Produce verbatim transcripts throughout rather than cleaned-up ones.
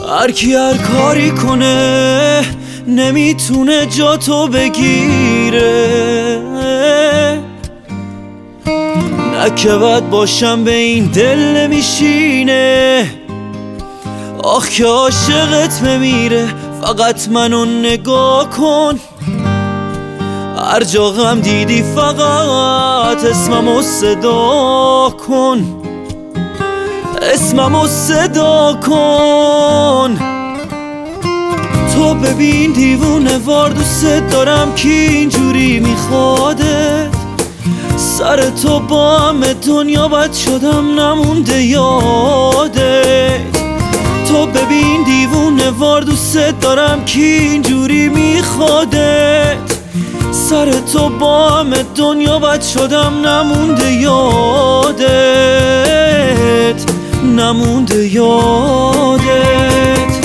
هر کی هر کاری کنه نمیتونه جا تو بگیره. نه که بد باشم به این دل نمیشینه، آخ که عاشقت بمیره. فقط منو نگاه کن، هر جا غم دیدی فقط اسممو صدا کن، اسممو صدا کن. تو ببین دیوونه وار دوست دارم که اینجوری میخوادت، سر تو با همه دنیا بد شدم نمونده یادت. تو ببین دیوونه وار دوست دارم که اینجوری میخوادت، سر تو با همه دنیا بد شدم نمونده یادت، نمونده یادت.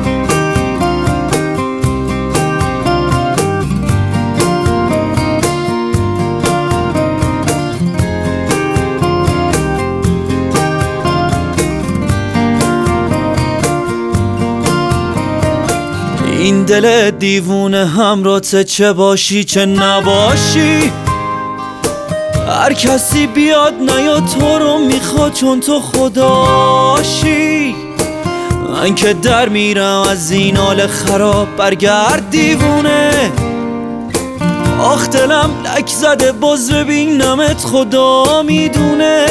این دل دیوونه همراته، چه باشی چه نباشی، هر کسی بیاد نیاد تو رو میخواد چون تو خداشی. من که در میرم از این حال خراب، برگرد دیوونه. آخ دلم لک زده باز ببینمت، خدا میدونه،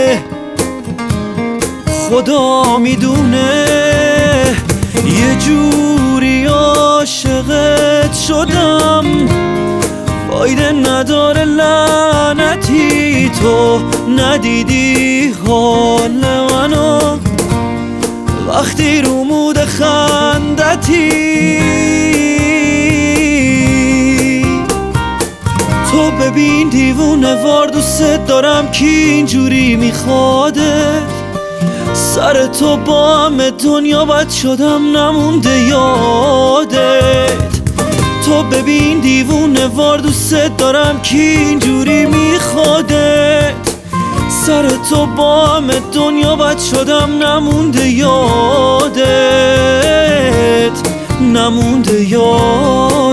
خدا میدونه. یه جوری عاشقت شدم فایده نداره لعنتی، تو ندیدی حال منو وقتی رو مود خندتی. تو ببین دیوونه وار دوست دارم که اینجوری میخوادت، سر تو با همه دنیا بد شدم نمونده یادت. تو ببین دیوونه وار دوست دارم که اینجوری میخوادت، سر تو با همه دنیا بد شدم نمونده یادت، نمونده یادت.